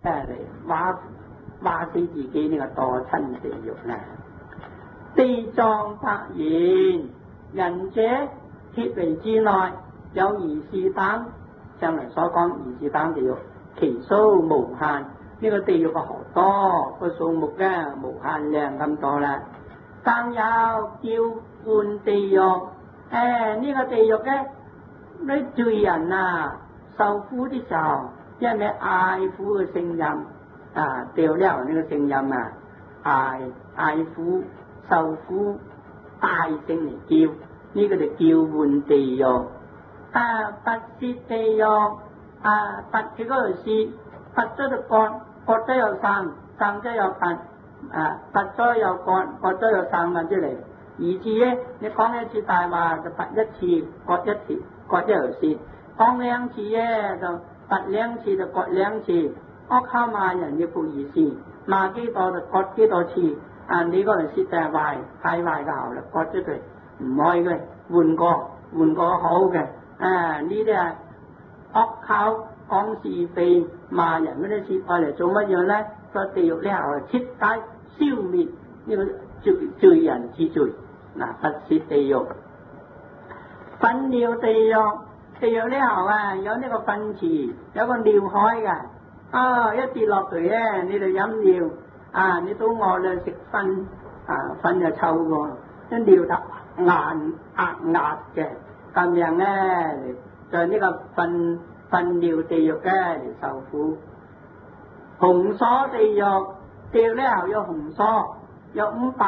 話死自己呢個墮親地獄啊！地藏百言，仁者鐵圍之內有如是等，上嚟所講如是等地獄，其數無限。呢個地獄嘅好多，個數目咧無限量咁多啦。更有叫喚地獄，呢個地獄咧，啲罪人啊受苦的時候，因為嗌苦嘅聲音啊，掉了呢個聲音啊，嗌苦受苦大聲嚟叫，呢個就叫喚地獄。拔舌地獄，拔嘅嗰條舌，拔咗就割，割咗又生，生咗又拔，拔咗又割，割咗又生翻出嚟。而至咧，你講一次大話就拔一次，割一次，割一條舌；講兩次咧就拔兩次，就割兩次。惡口罵人嘅不義事，罵幾多就割幾多次。你嗰條舌就係壞，太壞嘅喉啦，割咗佢，唔可以嘅，換個好嘅。呢啲係惡口講是非罵人嗰啲舌，愛嚟做乜樣咧？個地獄咧係徹底消滅呢個罪人之罪。拔舌地獄，糞尿地獄，地獄呢後有呢個糞池，有個尿海嘅，一跌落嚟咧，你就飲尿，你都餓啦食糞，糞就臭喎，啲尿就壓嘅，咁樣咧就呢個糞尿地獄咧嚟受苦。紅鎖地獄，地獄呢後有紅鎖，有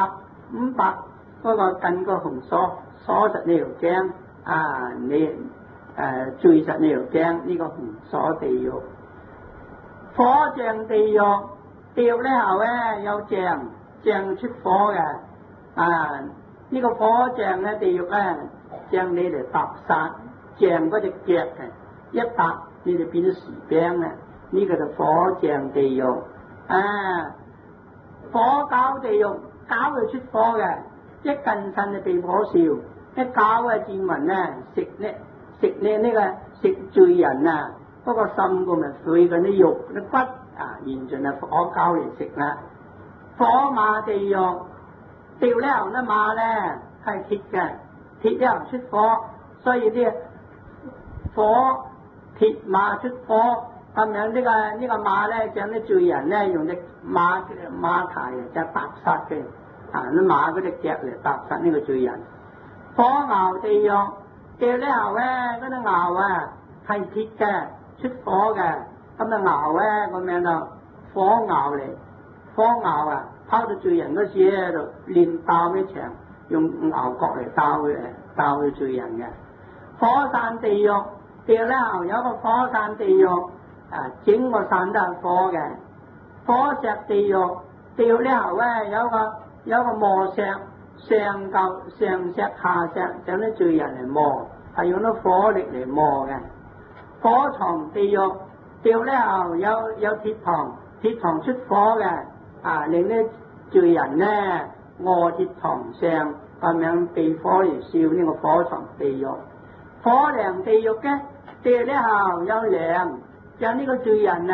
500嗰個近個紅鎖鎖實呢條頸，你墜實呢條頸，呢個紅鎖地獄。火象地獄，地獄呢後咧有象出火嘅，呢個火象咧地獄咧將你嚟踏殺，象嗰隻腳嘅，一踏你就變咗薯餅啦，呢個就火象地獄。火餃地獄，餃就出火嘅。一近親就被火燒，一搞嘅賤民咧食罪人啊，嗰個心個咪碎嗰啲肉啲骨完全係火膠嚟食啦。火馬地獄，掉呢頭啲馬咧係鐵嘅，鐵呢頭出火，所以啲火鐵馬出火，咁樣呢個馬咧將啲罪人咧用隻馬蹄就踏殺嘅。啲馬嗰隻腳嚟踏殺呢個罪人。火牛地獄，掉呢後咧嗰啲牛係鐵嘅，出火嘅，咁啊牛咧個名就火牛嚟。火牛拋到罪人嗰時咧就練鬥一場，用牛角嚟鬥罪人嘅。火山地獄，掉呢後有個火山地獄，整個山都係火嘅。火石地獄，掉呢後咧有個磨石，上石下石，將啲罪人嚟磨，係用到火力嚟磨嘅。火床地獄，掉呢後有鐵床出火嘅，令啲罪人咧卧鐵床上，咁樣被火嚟燒呢個火床地獄。火梁地獄嘅，掉呢後有梁，將呢個罪人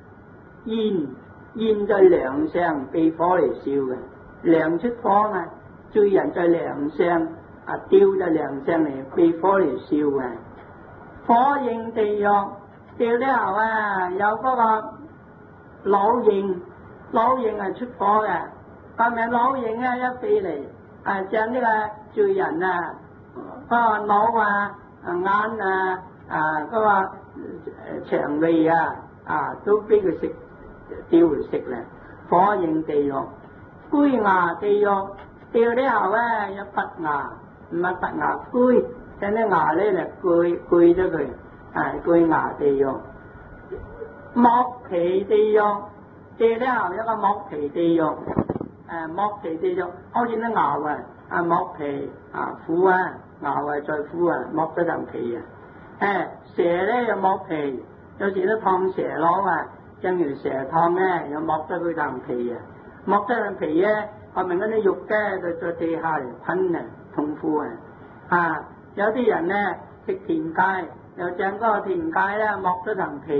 現在梁上被火嚟燒嘅。梁出火罪人在梁上丟在梁上嚟被火嚟燒嘅。火刑地獄，掉呢後有嗰個老刑係出火嘅，咁樣老刑一飛嚟將呢個罪人嗰個腦眼嗰個腸胃都俾佢食丟嚟食咧。火刑地獄。龜牙地獄，掉呢後有拔牙，唔係拔牙龜，將啲牙咧嚟鋸咗佢，龜牙地獄。剝皮地獄，掉呢後有個剝皮地獄，剝皮地獄好似啲牛剝皮苦牛再苦剝咗層皮蛇咧又剝皮，有時都燙蛇佬將條蛇燙咧又剝咗佢層皮剝咗層皮咧，後面嗰啲肉咧就在地下嚟噴痛苦有啲人咧食田雞，又將嗰個田雞咧剝咗層皮，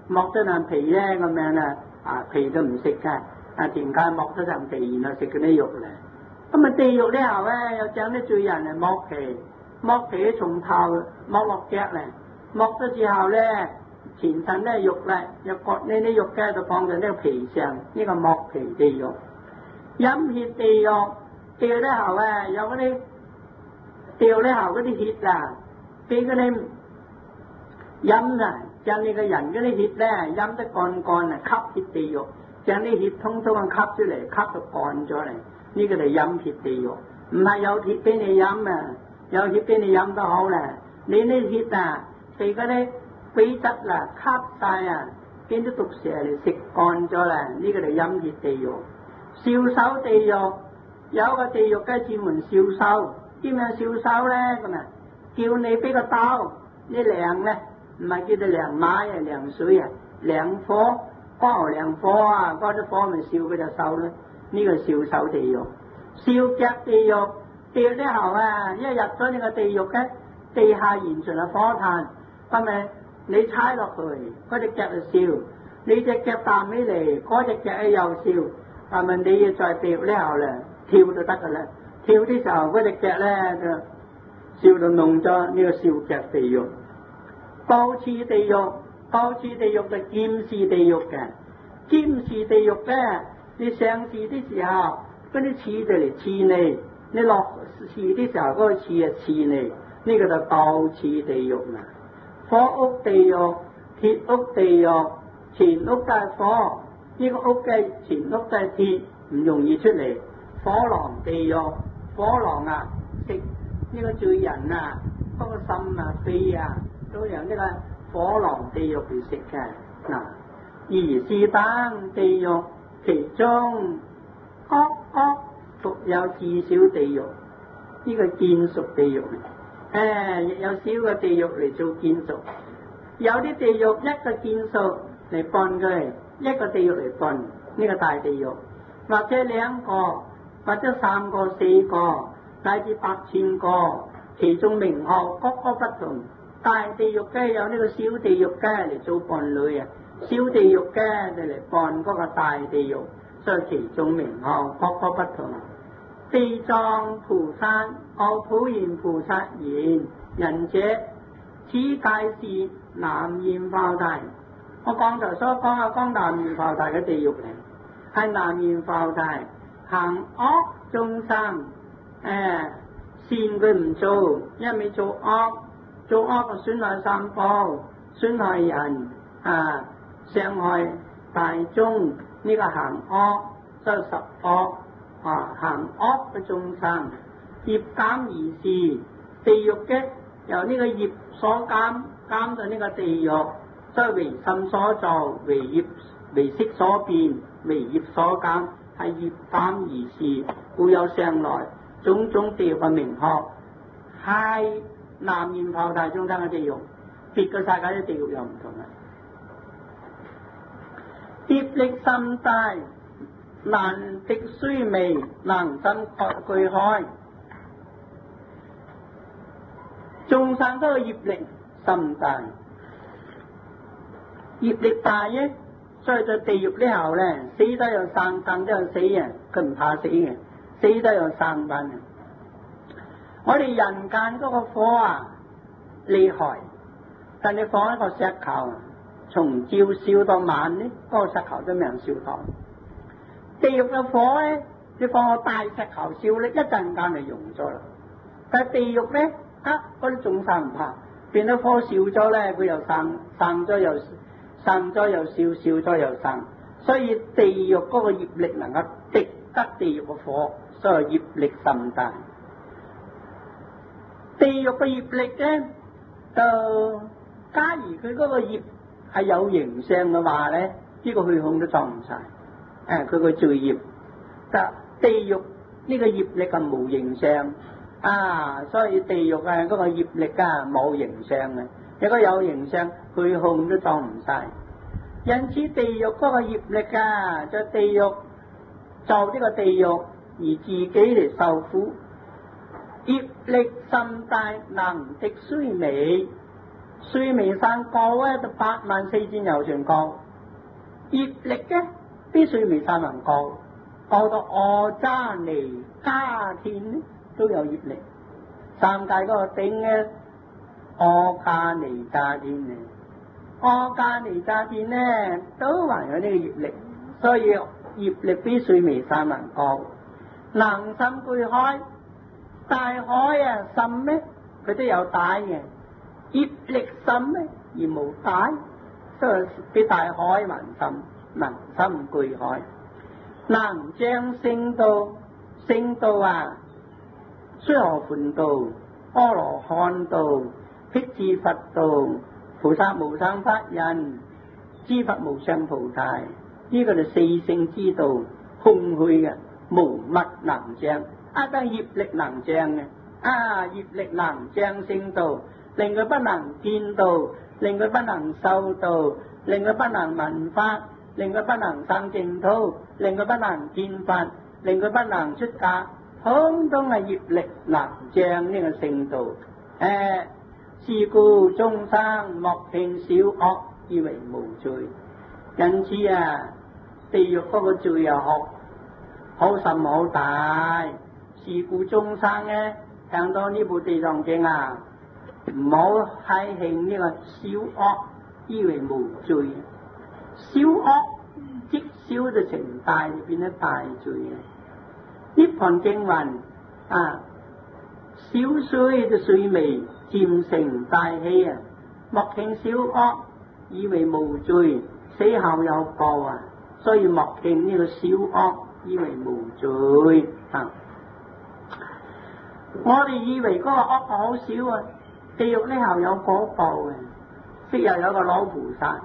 剝咗層皮咧咁樣啦，皮都唔食㗎，點解剝咗層皮然後食嗰啲肉咧？咁地獄呢後咧有整啲罪人嚟剝皮從頭剝落腳咧，剝咗之後咧前身咧肉咧又割呢啲肉嘅就放在呢個皮上，呢個剝皮地獄。飲血地獄，掉呢後有嗰啲掉呢後嗰啲血俾嗰啲飲將呢個人嗰啲血咧飲得乾吸血地獄，將啲血通吸出嚟，吸到乾咗嚟，呢個就飲血地獄。唔係有血俾你飲有血俾你飲都好啦，你啲血被嗰啲鹼質吸晒變咗毒蛇嚟食乾咗啦，呢個就飲血地獄。燒手地獄，有個地獄嘅專門燒手，點樣燒手咧？咁叫你俾個刀，你涼咧，唔係叫你涼馬涼水涼火，光涼火嗰啲火咪燒佢隻手咧，呢個燒手地獄。燒腳地獄，掉之後一入咗呢個地獄嘅地下完全係火炭，咁咪你踩落去，嗰隻腳就燒，你隻腳彈起嚟，嗰隻腳又燒。係咪你要再掉呢後咧跳就得噶啦？跳啲時候嗰隻腳咧就燒到弄咗呢個燒腳地獄。刀刺地獄，刀刺地獄就劍刺地獄嘅。劍刺地獄咧，你上刺啲時候嗰啲刺就嚟刺你落刺啲時候嗰個刺刺你，呢個就刀刺地獄啦。火屋地獄、鐵屋地獄，前屋都係火。呢個屋嘅前屋都係鐵，唔容易出嚟。火狼地獄，火狼食呢個罪人嗰個心肺都由呢個火狼地獄嚟食嘅。而是等地獄，其中各獨有至少地獄，呢個見屬地獄亦有少個地獄嚟做見屬。有啲地獄一個見屬嚟幫佢。一個地獄嚟分呢個大地獄，或者兩個，或者三個、四個，乃至8000個，其中名號各個不同。大地獄嘅有呢個小地獄嘅嚟做伴侶小地獄嘅就嚟伴嗰個大地獄，所以其中名號各個不同。地藏菩薩奧普賢菩薩言：仁者，此界是南閻浮提。我剛才所講南閻浮提嘅地獄嚟，係南閻浮提行惡眾生，善佢唔做，一味做惡就損害三寶，損害人，傷害大眾，呢個行惡所以十惡，行惡嘅眾生，業減而是地獄嘅，由呢個業所減到呢個地獄。所以為心所造，為色所變，為業所減，係業減而是，故有上來種種地獄嘅名號，係南閻浮提中間嘅地獄，別個世界啲地獄又唔同啦。業力甚大，難敵須彌，能生具海。眾生都有業力甚大。業力大所以在地獄呢後咧，死都有生，生都有死佢唔怕死嘅，死都有生翻。我哋人間嗰個火厲害，但你放一個石頭，從朝燒到晚呢，嗰個石頭都未能燒到。地獄嘅火咧，你放個大石頭燒咧，一陣間就溶咗啦。但係地獄咧，嗰啲眾生唔怕，變咗火燒咗咧，佢又生咗又生咗又燒，燒咗又生，所以地獄嗰個業力能夠敵得地獄嘅火，所以業力甚大。地獄嘅業力咧，就假如佢嗰個業係有形相嘅話咧，呢個虛空都裝唔晒。佢個罪業，地獄呢個業力係無形相所以地獄嗰個業力冇形相嘅。如果有形相，虛空都裝唔晒。因此地獄嗰個業力在地獄做呢個地獄而自己嚟受苦，業力甚大，能敵須彌。 須彌山高咧，就84000由旬高，業力咧比須彌山還高，高到阿迦尼迦天咧都有業力。三界嗰個頂咧，阿迦尼迦天嘅，阿迦尼迦天咧都還有呢個業力，所以業力比須彌山還高。能深具海，大海啊深咩？佢都有帶嘅，業力深咩？而無帶，所以比大海還深。能深具海，能證聖道，聖道啊，須陀洹道、阿羅漢道、辟支佛道、菩薩無生法忍、諸佛無上菩提，呢個就四聖之道，空虛嘅，無物能證，都係業力能證嘅。業力能證聖道，令佢不能見道，令佢不能受道，令佢不能聞法，令佢不能生淨土，令佢不能見法，令佢不能出家，通通係業力能證呢個聖道。是故眾生莫輕小惡，以為無罪。因此地獄嗰個罪好深好大。是故眾生咧，聽到呢部地藏經唔好太輕呢個小惡，以為無罪。小惡積小就成大，就變咗大罪。涅槃經云小水就水微，漸成大器莫輕小惡，以為無罪，死後有報所以莫輕呢個小惡，以為無罪。我哋以為嗰個惡好少地獄呢後有果報即又有個老菩薩，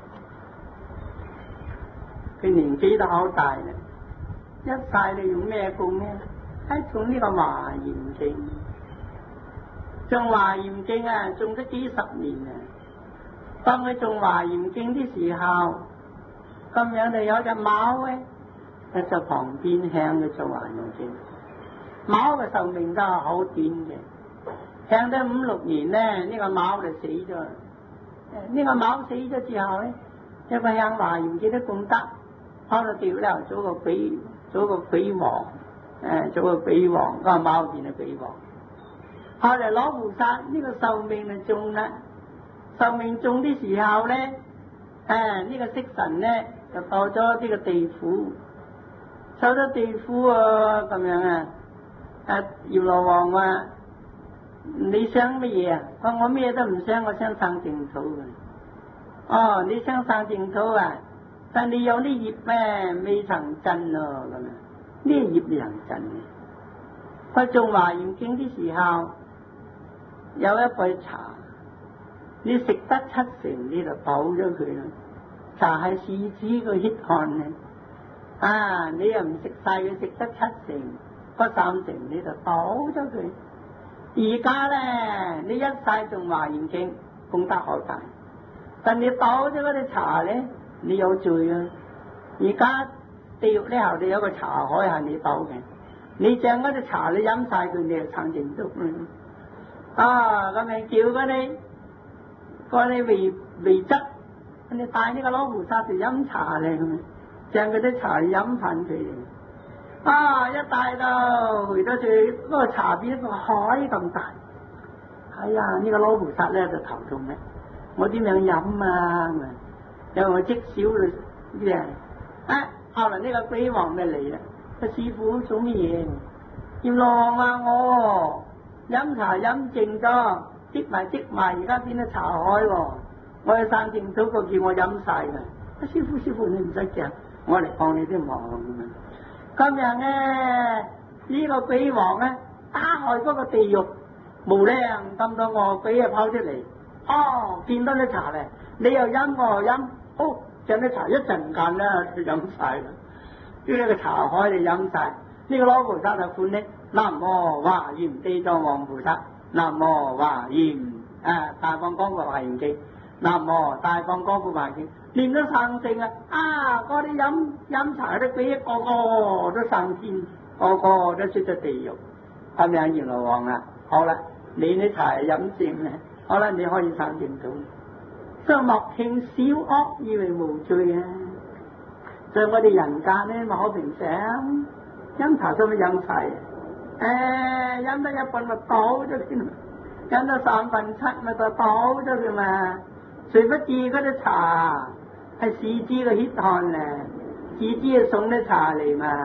佢年紀都好大啦，一世你用咩供呢？種呢個華嚴經，種華嚴經種咗幾十年當佢種華嚴經啲時候，咁樣就有隻貓喺就旁邊向佢種華嚴經。貓嘅壽命都係好短嘅，向咗5-6年呢個貓就死咗。呢個貓死咗之後一個向華嚴經都供得，跑到地獄做個鬼王，做個鬼王，嗰個貓變咗鬼王。後嚟攞菩薩呢個壽命就中啦，壽命中啲時候呢個色神就到咗呢個地府，受咗地府咁樣閻羅王話：你想乜嘢我咩都唔想，我想生淨土你想生淨土但你有啲業咩未曾真咁呢業未曾真嘅。佢種華嚴經啲時候，有一杯茶，你食得7成你就倒咗佢啦。茶係獅子個血汗你又唔食晒佢，食得7成。嗰3成你就倒咗佢。而家你一世種華嚴經功德好大，但你倒咗嗰啲茶你有罪而家地獄後你有個茶海係你倒嘅，你將嗰啲茶你飲晒佢，你就撐淨土咁咪叫嗰啲遺質，你帶呢個老菩薩嚟飲茶咁，將嗰啲茶飲翻佢。一帶到回到住嗰個茶變一個海咁大，呢個老菩薩就頭痛我點樣飲因為我積少啦啲人。後來呢個鬼王就嚟啦，個師傅做乜嘢？閻羅王話我飲茶飲淨咗，積埋而家變咗茶海我去生淨土個叫我飲晒㗎。師傅你唔使驚，我嚟幫你啲忙今日呢個鬼王打開嗰個地獄無量咁多餓鬼跑出嚟，見到啲茶你又飲我又飲，將啲茶一陣間就飲晒啦。呢個茶海你飲晒，呢個老菩薩就歡喜，南無華嚴地藏王菩薩，南無華嚴大放光華嚴經，南無大放光華嚴經。念咗3聲嗰啲飲茶啲鬼個個都上天，個個都出咗地獄。係咪閻羅王好啦，你啲茶飲淨好啦，你可以參見到。所以莫聽小惡以為無罪啊！所以我哋人間咧，咪好平常，飲茶都咪飲齊，飲得1半咪倒咗先，飲得7/3咪就倒咗佢嘛。誰不知嗰啲茶係市資嘅血汗咧，市資係送啲茶嚟嘛。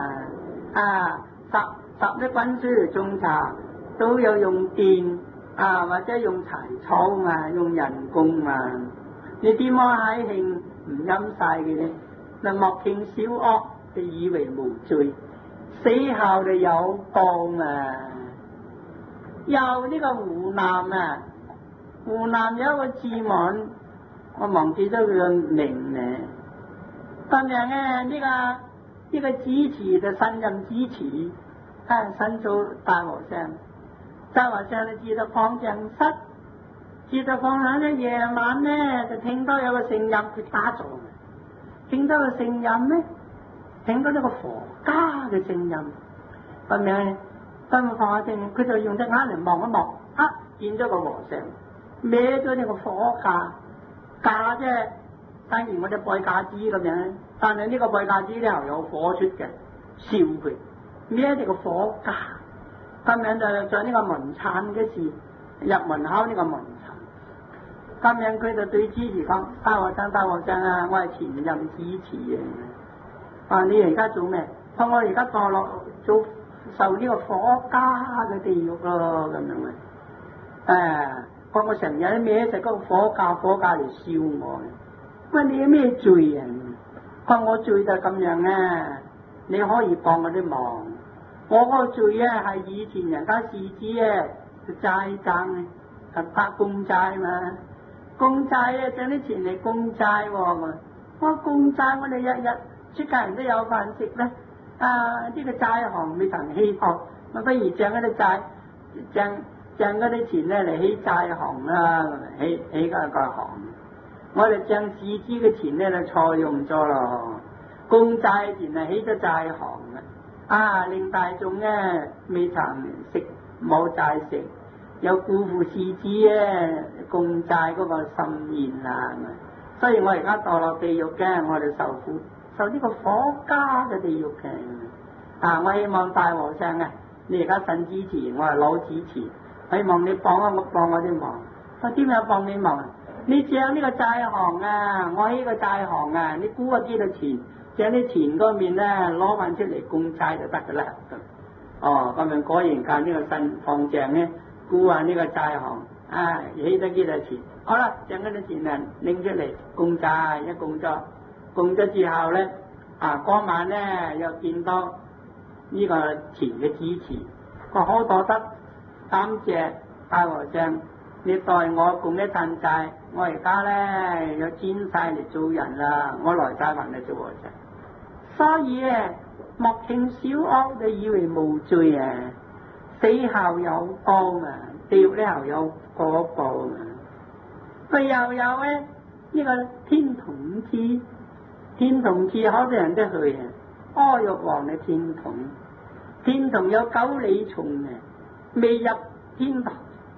十啲滾水嚟種茶，都有用電或者用柴草嘛，用人工嘛。你點可喺興唔飲晒嘅咧？嗱，莫聽小惡就以為無罪，死後就有報啊！有呢個湖南湖南有一個字文，我忘記咗佢個名咧。咁樣呢個主持就新任主持，新做大和尚。大和尚就住到放正室，住到放響咧夜晚咧就聽到有個聲音，佢打坐。聽到個聲音咧，聽到呢個佛家嘅聲音，咁樣咧，咁個佛家佢就用隻眼嚟望一望，見咗個和尚，孭咗呢個火架啫，等於我哋背架子咁樣，但係呢個背架子咧有火出嘅，燒佢，孭住個火架，咁樣就在呢個門產嘅時入門口呢個門。咁樣佢就對主持講：大和尚啊，我係前任主持啊！你而家做咩？我而家墮落做受呢個火家嘅地獄咯，咁樣啊！我成日孭食嗰個火架嚟燒我。喂，你有咩罪啊？我罪就咁樣啊！你可以幫我啲忙。我個罪係以前人家士子債爭拍公債嘛。公債將啲錢嚟公債喎，我公債我哋日日出家人都有飯食咧，呢個債行未曾起破，咪不如將嗰啲債，將嗰啲錢咧嚟起債行啦，起嗰個行，我哋將自己嘅錢咧就錯用咗咯，公債錢係起咗債行令大眾咧未曾食冇債食。有辜負士子共債嗰個心願所以我而家墮落地獄嘅，我哋受苦，受呢個火家嘅地獄嘅。我希望大和尚你而家新主持，我係老主持，希望你幫我啲忙。我點樣幫你忙？你將呢個債行我呢個債行你估幾多錢？將啲錢嗰面咧攞翻出嚟共債就得噶啦。咁樣果然間呢個新放正咧。估呢個債行起得幾多錢？好啦，將嗰啲錢拎出嚟供債，一供咗之後咧，嗰晚咧又見到呢個錢嘅支持，我好多得感謝大和尚，你代我供一陣債，我而家咧有轉晒嚟做人啦，我來晒還嚟做和尚。所以莫聽小惡就以為無罪死後有報地獄咧後有果報佢又有呢個天童寺，天童寺好多人都去阿育王嘅天童，天童有9里重未入天堂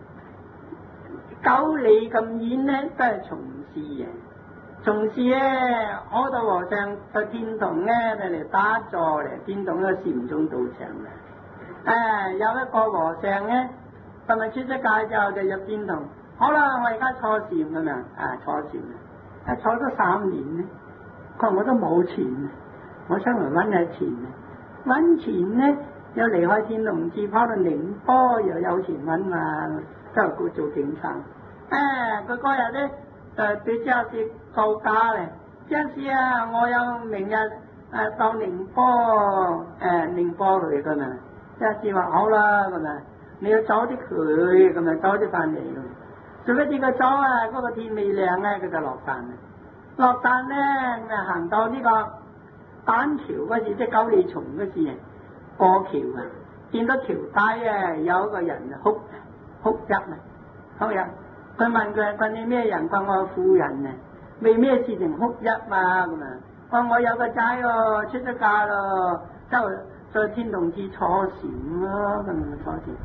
，9里咁遠咧都係從事從事好多和尚去天童咧嚟打坐天童嘅禪宗道場有一個和尚同埋出咗界之後就入天堂。好啦，我而家坐禪咁樣坐禪坐咗3年咧，佢話我都冇錢我想嚟揾下錢揾錢咧又離開天龍寺跑到寧波又有錢揾嘛，都係佢做警察。佢嗰日咧對張氏告假咧，張氏我有明日到寧波去噶嘛。張氏話好啦咁你要早啲去咁早啲翻嚟咯。做乜知佢早嗰個天未亮佢就落山落山咧行到呢個板橋嗰時，即係9里松嗰時過橋見到橋底有一個人哭泣佢問佢你咩人？佢我婦人為咩事情哭泣咁我有個仔出咗嫁咯，就在天童寺坐禪咯，咁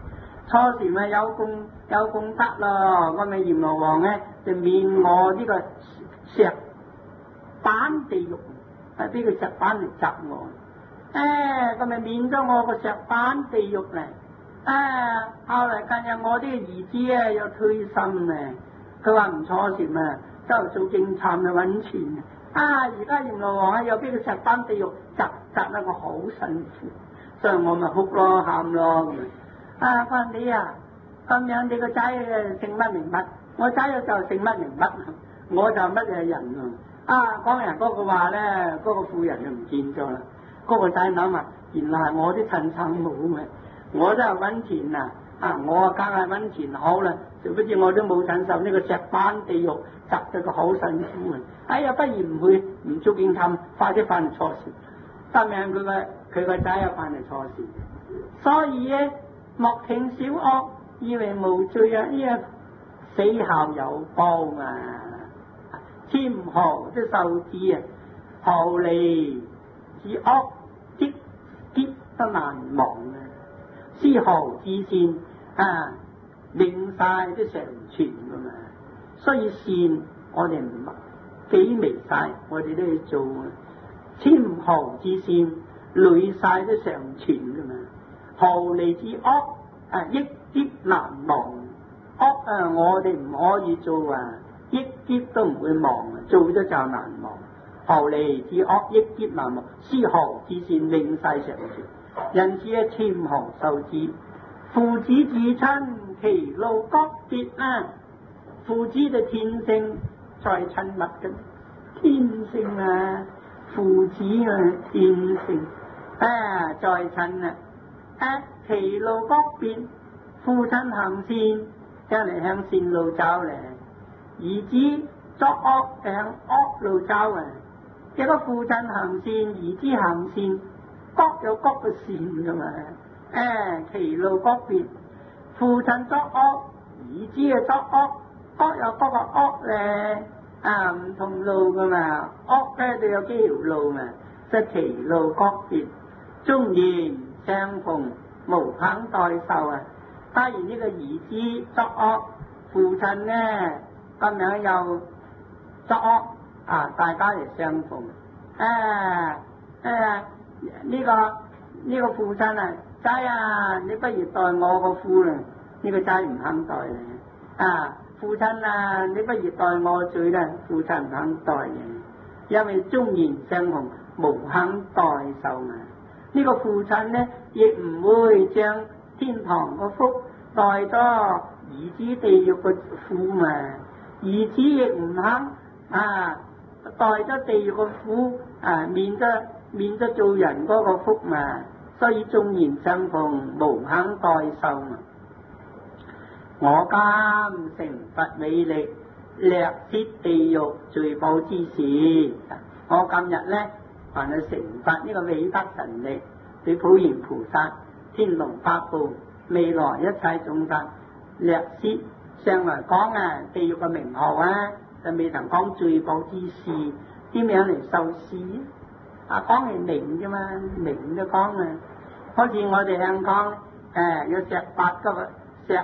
初時咪有功德咯，咁咪閻羅王咧就免我呢個石板地獄，係俾個石板嚟砸我，咁咪免咗我個石板地獄咧。後嚟近日我啲兒子咧有推心咧，佢話唔錯事啊，周圍做警察去揾錢。而家閻羅王又俾個石板地獄砸得我好辛苦，所以我咪哭咯喊咯。佢話你咁樣你個仔姓乜名乜，我仔就姓乜名乜，我就乜嘢人講人嗰個話咧，嗰個婦人就唔見咗啦。嗰個仔諗原來係我啲親生母嘅，我都係揾錢我梗係揾錢好啦，就不知我都冇承受呢個石板地獄砸得個好辛苦不如唔捉警探，快啲犯錯事，得命佢個仔又犯嚟錯事，所以咧莫聽小惡，以為無罪死後有報千毫都受之毫厘之惡，積劫都難忘絲毫之善令晒都常存噶嘛。所以善我哋唔幾微晒，我哋都要做千毫之善累晒都常存噶嘛。毫厘之惡億劫難忘，惡我哋唔可以做億劫都唔會忘，做咗就難忘。毫厘之惡億劫難忘，絲毫之善令晒常存。因此千毫受之，父子至親其路各別父子就天性再親密嘅天性父子天性再親其路各別，父親行善將嚟向善路走嚟，兒子作惡向惡路走一個父親行善，兒子行善，各有各嘅善噶嘛其路各別，父親作惡，兒子作惡，各有各個惡咧唔同路噶嘛，惡咧都有幾條路嘛，即係其路各別，終然相逢無肯代受當然呢個兒子作惡，父親咧咁樣又作惡大家嚟相逢呢個父親仔你不如代我個夫啦，呢個仔唔肯代父親你不如代我嘴啦，父親唔肯代因為終然相逢無肯代受呢個父親呢亦唔會將天堂個福代咗兒子地獄個苦兒子亦唔肯代咗地獄個苦免咗做人嗰個福所以縱然相逢無肯代受我今成佛美力，略thiết地獄罪報之事。我今日咧凡係成佛呢個美德神力，對普賢菩薩、天龍八部、未來一切眾生，略thiết上來講地獄嘅名號就未曾講罪報之事，點樣嚟受事講係明啫嘛，明都講好似我哋香港有石八嗰個石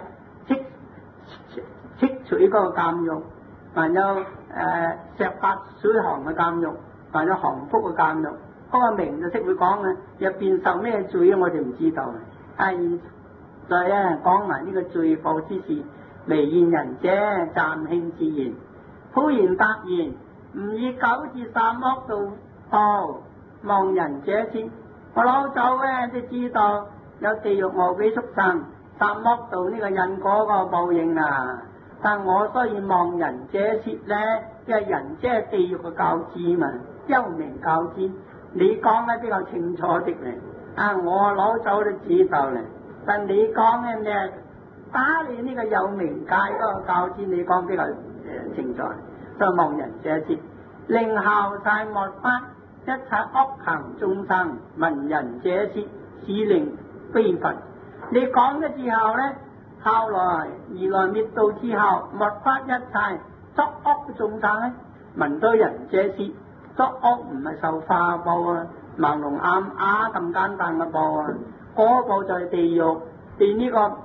剔取嗰個監獄，還有石八水行嘅監獄，還有杭福嘅監獄，嗰個明就識會講入邊受咩罪我哋唔知道再講埋呢個罪報之事，微現仁者暫慶自然，普賢答言：吾以9至3惡道報，望仁者先。我老早都知道有地獄餓鬼畜生3惡道呢個因果個報應但我所以望仁者切咧，因為仁者係地獄嘅教子嘛，幽冥教子，你講比較清楚啲嚟我老早都知道咧，但你講咧打你呢個有冥界嗰個教子，你講比較清楚，所以望仁者切，令效晒莫法一切惡行眾生，聞仁者切，使令非佛。你講咗之後咧，後來如來滅度之後，莫法一切作惡嘅眾生咧，聞到仁者切，作惡唔係受化報盲聾啞啞咁簡單嘅報嗰報就係地獄，對呢個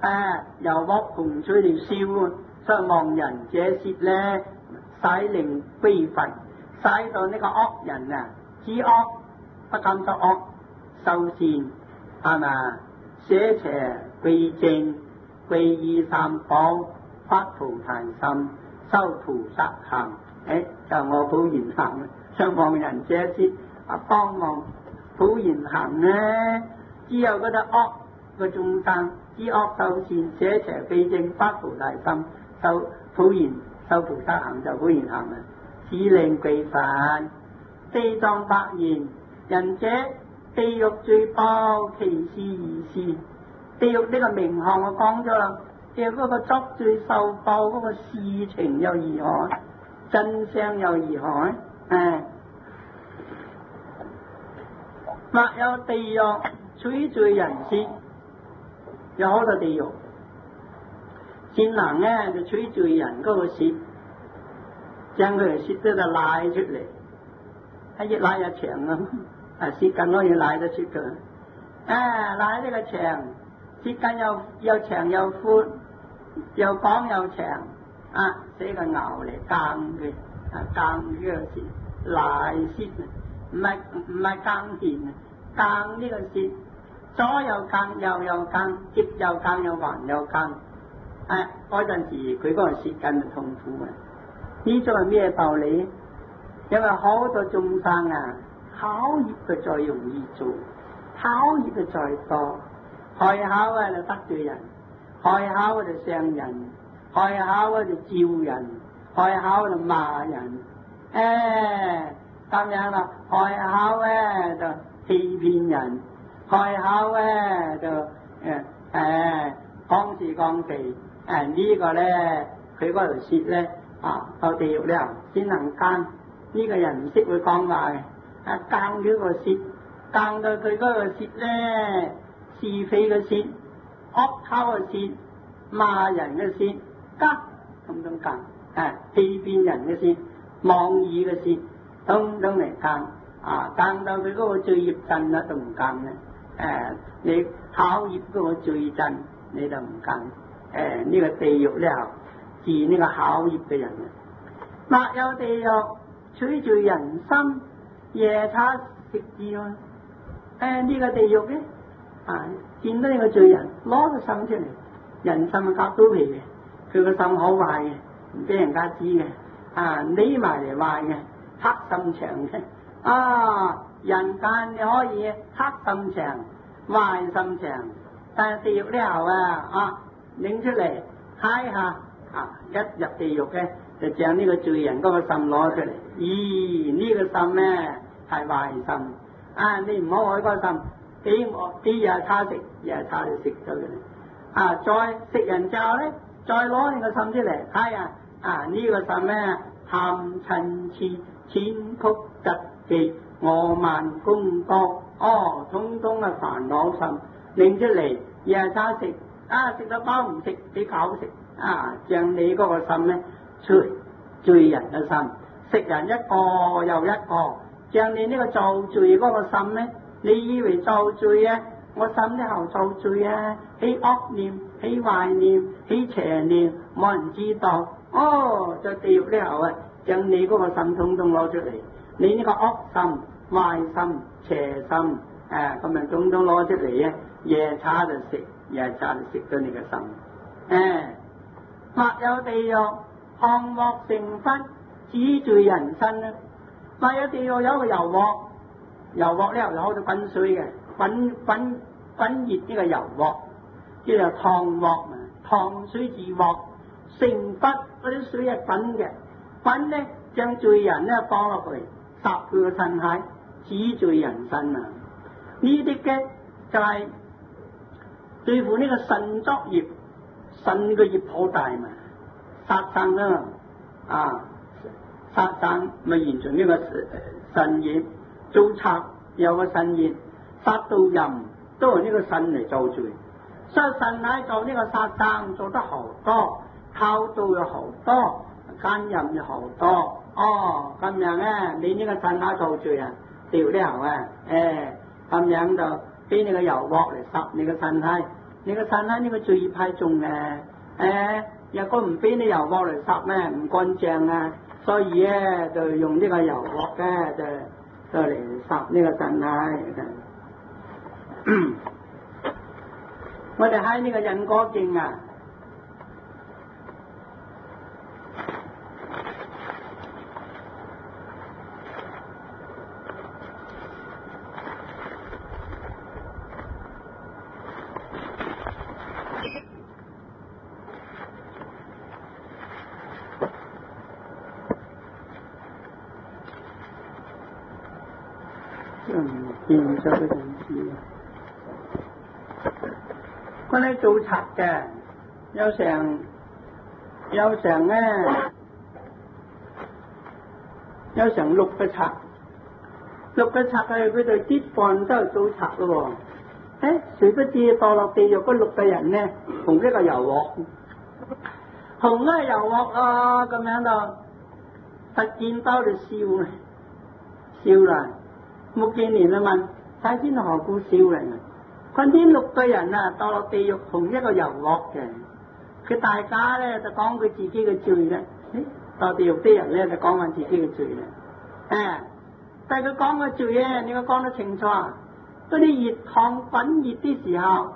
油鑊紅水嚟燒，所以亡人這舌咧，使令非佛，使到呢個惡人啊，知惡不敢作惡，修善係咪？捨邪歸正，皈依三寶，發菩提心，修菩薩行。就我普賢行，想亡人這舌幫我普賢行咧，只有嗰啲惡嘅眾生，知惡修善，捨邪歸正，發菩提心，修普賢修菩薩行就普賢行啦。此令歸佛，地藏百言，人者地獄罪報，其事如是。地獄呢個名項我講咗啦，地獄嗰個作罪受報嗰個事情又如何？真相又如何？或有地獄取罪人舌，有好多地獄，善男咧就取罪人嗰個舌，將佢嘅舌咧就拉出嚟，越拉越長啊！舌根可以拉得出嘅，拉呢個長，舌根又長又闊，又廣又長。寫個牛嚟耕嘅，耕呢個舌，賴舌唔係耕田啊，耕呢個舌，左又耕，右又耕，接又耕，又橫又耕，嗰陣時佢嗰個舌根就痛苦啊！呢種係咩道理？因為好多眾生口業嘅最容易做，口業嘅最多，開口就得罪人，開口就傷人。開口就照人，開口就罵人，咁樣啦。開口咧就欺騙人，開口咧就講時講地，呢個咧佢嗰條舌咧到地獄咧先能耕。呢個人唔識會講話嘅，耕佢個舌，耕到佢嗰個舌咧是非嘅舌，惡口嘅舌，罵人嘅舌。通通耕，欺騙人嘅舌，妄語嘅舌，通通嚟耕，耕到佢嗰個罪業盡啦都唔耕咧，你口業嗰個罪盡你就唔耕，呢個地獄咧治呢個口業嘅人啊！或有地獄取罪人心，夜叉食之咯，呢個地獄咧見到呢個罪人攞個心出嚟，人心係夾刀皮嘅。佢個心好壞嘅，唔俾人家知嘅，匿埋嚟壞嘅，黑心腸嘅，人間你可以黑心腸、壞心腸，但係地獄呢後拎出嚟睇下，一入地獄嘅就將呢個罪人嗰個心攞出嚟，呢個心咧係壞心，你唔好愛嗰個心，俾夜叉食，夜叉就食咗佢，再食人之後咧。再攞你個心出嚟睇下，呢個心咧貪嗔癡、淺曲嫉忌、我慢功多，通通係煩惱心，拎出嚟夜叉食，食得飽唔食，俾狗食，將你嗰個心咧罪人嘅心，食人一個又一個，將你呢個造罪嗰個心咧，你以為造罪啊？我心呢後造罪啊，起惡念，起壞念，起邪念，冇人知道。在地獄呢後將你嗰個心通通攞出嚟，你呢個惡心、壞心、邪心，咁樣通通攞出嚟啊！夜叉就食，夜叉就食咗你個心。或有地獄項鑊成佛，指罪人身啊！或有地獄有個油鑊，油鑊呢有好多滾水嘅。滾熱呢個油鑊，叫做燙鑊，燙水自鑊，成佛嗰啲水係滾嘅，滾咧將罪人咧放落去，殺佢個身體，指罪人身啊！呢啲嘅就係對付呢個腎作業，腎嘅業好大嘛，殺生殺生咪完全呢個腎業，做賊有個腎業。殺到人都係呢個腎嚟做罪，所以腎喺做呢個殺生做得好多，偷盜又好多，奸淫又好多，咁樣咧，你呢個腎喺做罪啊，掉呢後咁樣就俾你個油鑊嚟殺你個身體， 你個腎呢個罪太重啊！有個唔俾你油鑊嚟烚咩？唔乾淨啊！所以咧就用呢個油鑊咧就嚟烚呢個腎奶。我哋喺呢個印果經啊，變咗嗰陣時，嗰啲做賊嘅有成6個賊，6個賊係佢哋結伴都係做賊咯喎。誰不知墮落地獄嗰6個人呢，同呢個油鑊，同呢個油鑊啊咁樣就拔劍刀嚟燒啦。目犍連啊問：大天何故燒嚟啊？佢呢6個人啊，墮落地獄同一個油鑊嘅，佢大家咧就講佢自己嘅罪咧。墮地獄啲人咧就講緊自己嘅罪咧。但係佢講嘅罪咧，你要講得清楚啊！嗰啲熱燙滾熱啲時候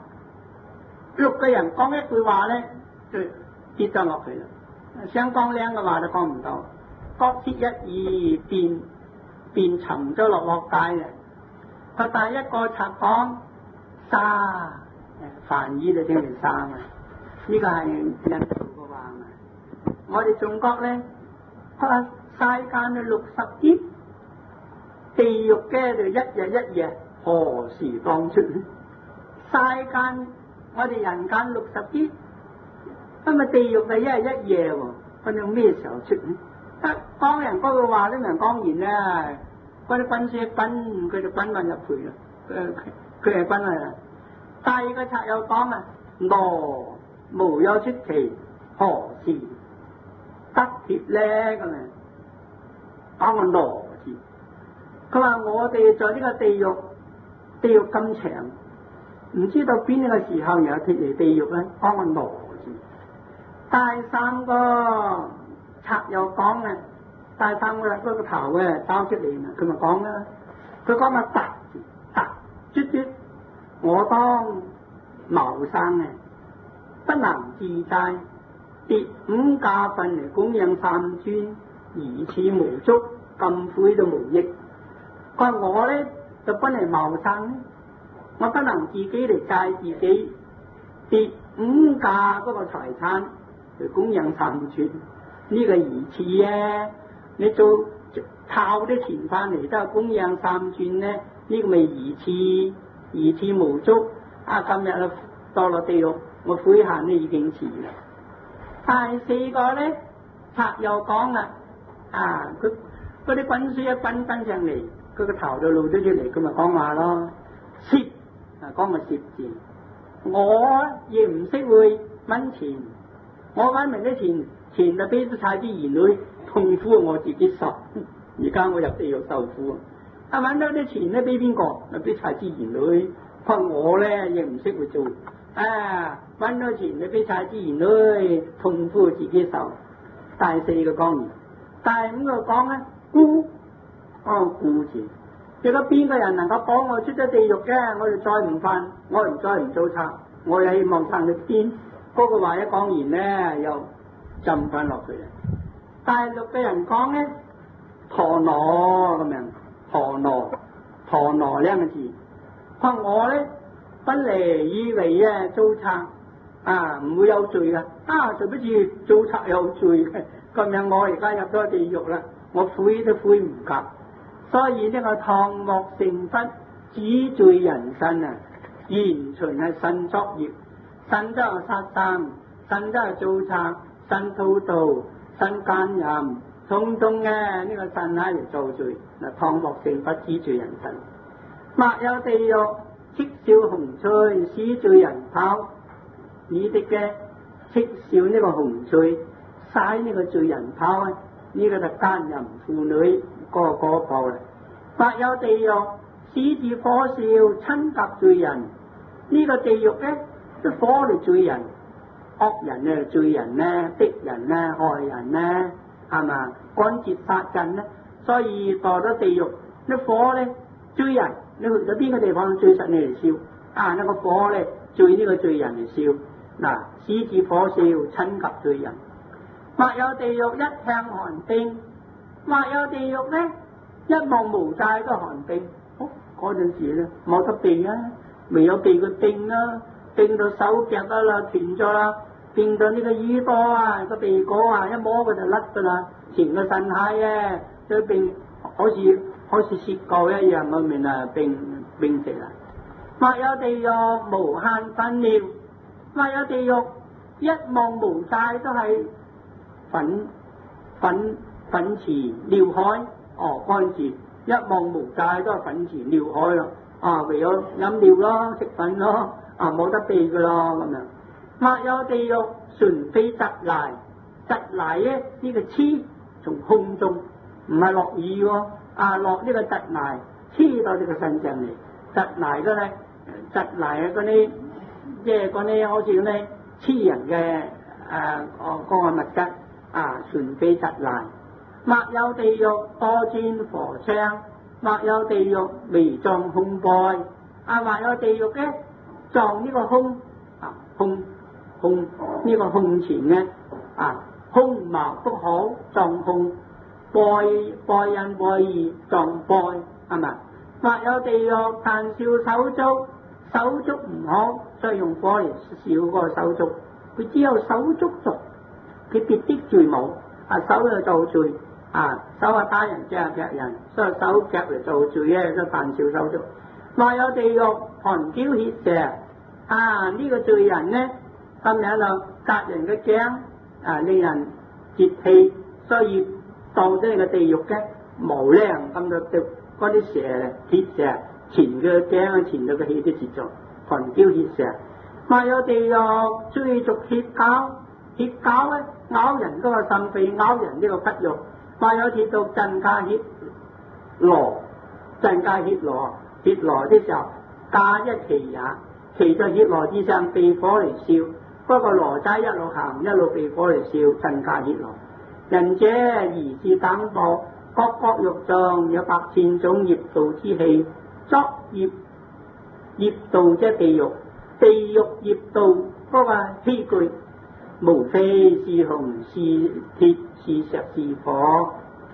，6個人講一句話咧，就跌咗落去啦。想講靚嘅話都講唔到，各設一語便沉咗落鑊底嘅。佢第一個賊講沙，梵語就聽成沙啊！呢個係印度嘅話啊。我哋中國咧，佢話世間嘅60劫，地獄嘅就一日一夜，何時當出？世間我哋人間60劫，咁啊地獄係一日一夜喎，佢用咩時候出呢？講人嗰個話都人講完咧，嗰啲軍師一滾，佢就滾入去啦。佢係滾去啦。第二個賊又講啊，羅無有出期，何時得鐵咧？咁啊，講個羅字。佢話我哋在呢個地獄咁長，唔知道邊一個時候又有脫離地獄咧？講個羅字。第三個賊又講啊，第三個嗰個頭嘅包出嚟嘛，佢咪講啦。佢講個突字，突卒卒，我當謀生啊，不能自制，跌5架份嚟供養3尊，如此無足，咁悔都無益。佢話我咧就不嚟謀生，我不能自己嚟制自己，跌5架嗰個財產嚟供養3尊。呢個疑似啊！你做靠啲錢翻嚟都係供養3尊咧，呢個咪疑似無足。今日啊墮落地獄，我悔恨都已經遲啦。第4個咧，賊又講啦，佢嗰啲軍師一奔上嚟，佢個頭就露咗出嚟，佢咪講話咯，竊講個竊字，我亦唔識會揾錢，我揾明啲錢就俾咗太子兒女痛苦我自己受，而家我入地獄受苦啊！揾到啲錢咧俾邊個？俾太子兒女。佢我咧亦唔識會做，揾到錢你俾太子兒女痛苦自己受。第4個講完，第5個講咧孤字。如果邊個人能夠幫我出咗地獄嘅，我就再唔犯，我再唔做賊，我又希望撐到天。嗰個話一講完咧，又浸翻落去啦。第6個人講咧，陀羅咁樣，陀羅呢個字，佢話我咧不嚟以為做賊唔會有罪噶，就不似做賊有罪嘅。咁樣我而家入咗地獄啦，我悔都悔唔及。所以呢個唐莫成佛只罪人身啊，完全係身作業，身都係殺生，身都係做賊，身偷盜，身奸淫，通通呢個身喺嚟做罪。嗱，唐莫成佛只罪人身，莫有地獄叱笑紅翠，使罪人跑。你哋嘅叱笑呢個紅翠，使呢個罪人跑啊！呢個就奸淫婦女個報啦。莫有地獄使住火燒親及罪人，呢個地獄咧啲火嚟追人，惡人咧追人咧，逼人咧，害人咧，係嘛？趕絕殺人咧，所以墮咗地獄，啲火咧追人，你去到邊個地方追實你嚟燒？呢個火咧追呢個罪人嚟燒，嗱，獅子火燒親及罪人。或有地獄一向寒冰，或有地獄咧一望無際都寒冰。嗰陣時咧冇得避啊，未有避佢冰啦，冰到手腳啊啦斷咗啦，冰到呢個耳朵啊個鼻哥啊一摸佢就甩噶啦，成個身體啊都冰，好似雪糕一樣咁面啊冰死啦。或有地獄無限粉尿，或有地獄一望無際都係粉池尿海，乾字一望無際都係粉池尿海咯，唯有飲料咯，食粉咯，冇得避噶咯咁樣。或有地獄純非疾來，疾來咧呢個黐從空中，唔係落雨喎，落呢個疾來黐到呢個身上嚟，疾來嘅咧，疾來嗰啲即係嗰啲好似嗰啲黐人嘅嗰個物質。純非疾來。或有地獄多鑽火窗，或有地獄微撞胸蓋，或有地獄咧撞呢個胸呢個胸前咧，胸貌不好撞胸，背人背義撞背，係咪？或有地獄彈燒手足唔好，所以用火嚟燒個手足，佢只有手足做。佢別的罪冇，手又做罪，手打人隻夾人，所以手夾嚟做罪咧，都犯少手足。或有地獄寒嬌血蛇，呢個罪人咧咁樣就隔人嘅頸，令人節氣，所以到咗個地獄嘅無量咁就嗰啲蛇鐵蛇纏佢頸，纏到個氣都絕咗，寒嬌血蛇。或有地獄追逐血狗。血狗咧咬人嗰個腎肺，咬人呢個骨肉。或有鐵到鎮駕血羅，鎮駕血羅，血羅的時候駕一騎也，騎在血羅之上被火嚟燒，嗰個羅齋一路行一路被火嚟燒，鎮駕血羅。人者如是等報，各獄中有8,000種業道之氣，作業道即係地獄，地獄業道嗰個器具。無非是紅是鐵是石是火，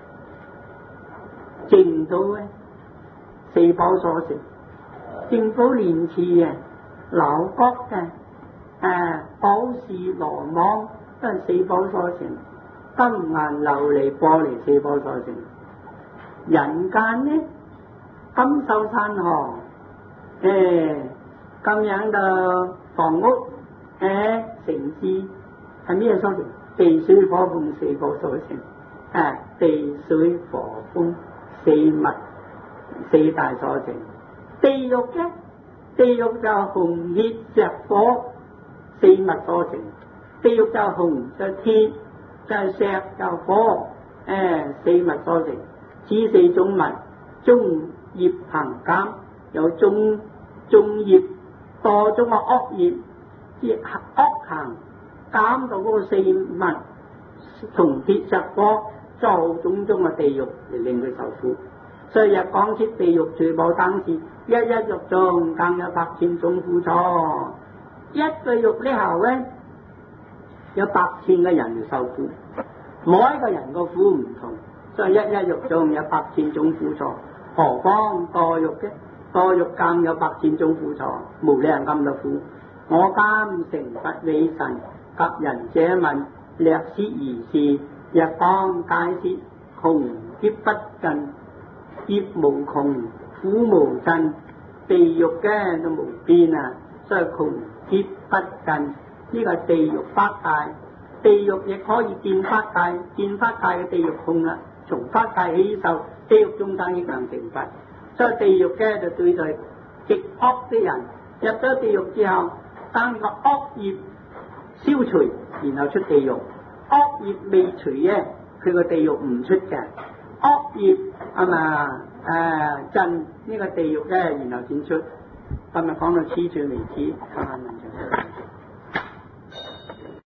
淨土咧四寶所成，淨土蓮池嘅樓閣嘅寶石羅網都係四寶所成，金銀琉璃玻璃四寶所成。人間呢金秀山河，咁樣嘅房屋城市。係咩所成？地水火風四寶所成，地水火風四物四大所成。地獄咧，地獄就紅血石火四物所成。地獄就紅就鐵就石就火，四物所成。此四種物，中業行減，有中業多種嘅惡業，即惡行。減到嗰個四物，從鐵石火做種種嘅地獄嚟令佢受苦。所以日講出地獄罪報等事，一獄中更有8,000種苦楚。一個獄呢後咧，有8,000個人嚟受苦，每一個人個苦唔同，所以一獄中有8,000種苦楚。何況墮獄嘅？墮獄更有8,000種苦楚，無量咁多苦。我今成佛為神。及人者問，略說如是，日當解説，窮劫不盡，業無窮，苦無盡，地獄嘅都無邊啊！所以窮劫不盡，呢個地獄法界，地獄亦可以見法界，見法界嘅地獄空啦，從法界起受，地獄眾生亦能成佛。所以地獄嘅就對待極惡的人，入咗地獄之後，當個惡業消除，然後出地獄。惡業未除嘅，佢個地獄唔出嘅。惡業盡呢個地獄咧，然後先出。今日講到此處為止，下文再講。